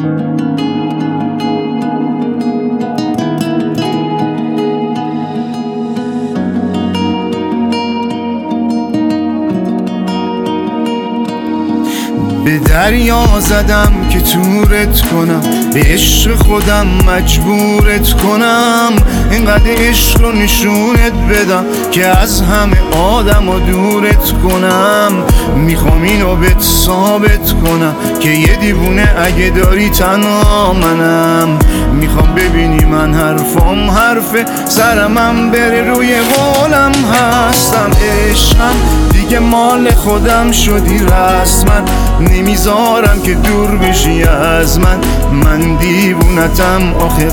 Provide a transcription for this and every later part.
به دریا زدم که تورت کنم، به عشق خودم مجبورت کنم. اینقدر عشق رو نشونت بدم که از همه آدم و دورت کنم. میخوام اینو بهت ثابت کنم که یه دیوونه اگه داری تنها منم. میخوام ببینی من حرفم حرفه، سرمم بره روی قولم هستم. عشقم دیگه مال خودم شدی رسما، نمیذارم که دور بشی از من. من دیوونتم آخه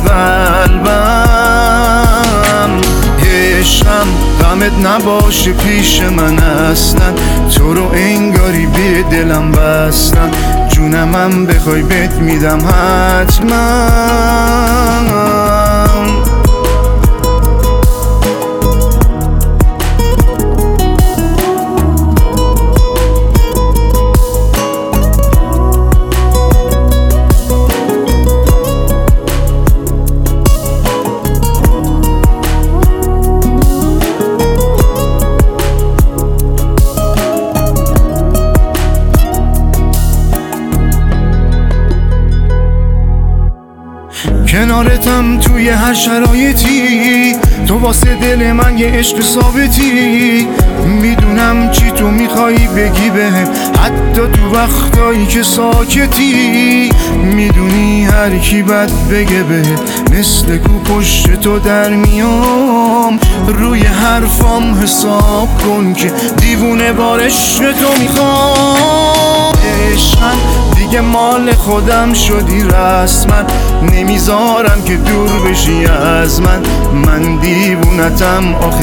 قلبم. عشقم غمت نباشه پیش من اصلا، تو رو انگاری به دلم بستم. جونمم بخوای بهت میدم حتما. کنارتم توی هر شرایطی، تو واسه دل من یه عشق ثابتی. میدونم چی تو میخوایی بگی بهم، حتی تو وقتایی که ساکتی. میدونی هر کی بد بگه بهم، مثل کو پشت تو در میام. روی حرفام حساب کن که دیوونه بار عشق تو میخوام. عشقم دیگه مال خودم شدی رسما، نمیذارم که دور بشی از من. من دیوونتم آخه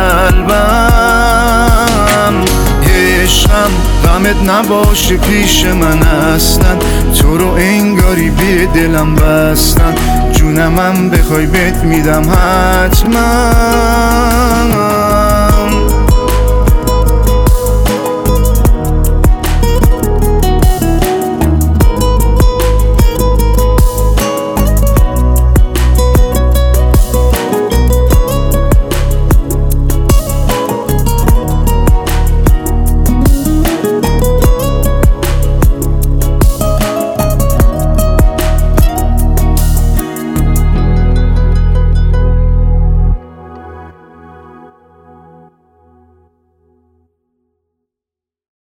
قلبم. عشقم غمت نباشه پیش من اصلا، تو رو انگاری به دلم بستم. جونمم بخوای بهت میدم حتما.